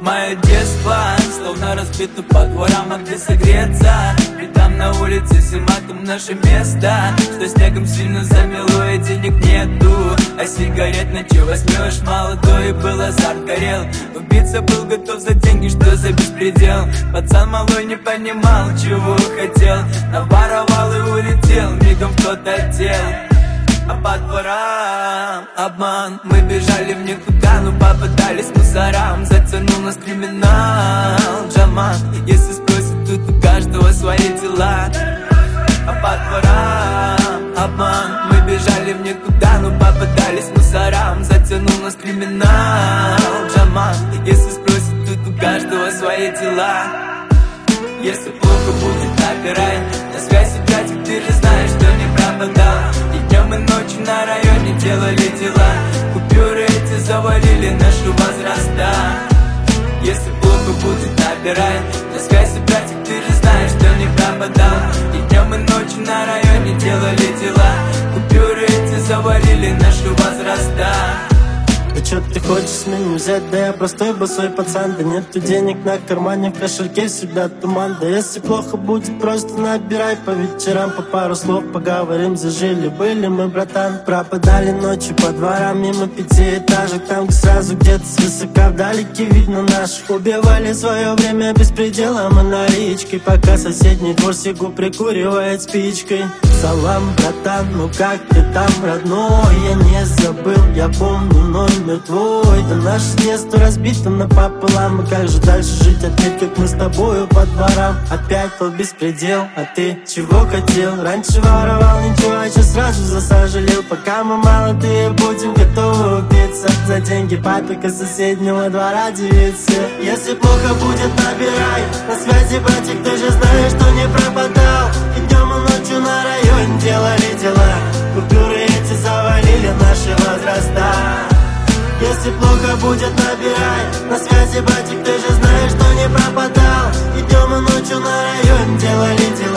мое детство, словно разбито по дворам, а где согреться? Ведь там на улице зима, там наше место. Что снегом сильно замело и денег нету, а сигарет на че возьмешь? Молодой был, азарт горел, убийца был готов за деньги, что за беспредел. Пацан малой не понимал, чего хотел, наворовал и улетел мигом в тот отдел. А по дворам обман, мы бежали в никуда, но попадались мусорам. Затянул нас криминал, Джаман. Если спросят, тут у каждого свои дела. А по дворам обман, мы бежали в никуда, но попадались мусорам. Затянул нас криминал, Джаман. Если спросят, тут у каждого свои дела. Если плохо будет, набирай на связи, братик, ты же знаешь, что не пропадал. И днем, и ночью на районе делали дела. Купюры эти завалили наши возраста. Если плохо будет, набирай на связи, братик, ты же знаешь, что не пропадал. И днем, и ночью на районе делали дела. Купюры эти завалили наши возраста. Да чё ты хочешь с меня взять? Да я простой босой пацан. Да нету денег на кармане, в кошельке всегда туман. Да если плохо будет, просто набирай по вечерам. По пару слов поговорим, зажили-были мы, братан. Пропадали ночью по дворам мимо пятиэтажек. Там сразу где-то свысока вдалеке видно наших. Убивали свое время беспределом и наличкой, пока соседний двор сигу прикуривает спичкой. Салам, братан, ну как ты там, родной? Я не забыл, я помню номер твой. Да наше детство разбито напополам. И как же дальше жить? Ответь, как мы с тобою по дворам. Опять тот беспредел, а ты чего хотел? Раньше воровал ничего, а сейчас сразу засожалел. Пока мы молодые, будем готовы убиться за деньги папика соседнего двора девицы. Если плохо будет, набирай на связи, братик, ты же знаешь, что не пропадал. И днем, и ночью на районе делали дела. Купюры эти завалили наши возраста. Если плохо будет, набирай на связи, братик, ты же знаешь, что не пропадал. И днем, и ночью на районе делали дела.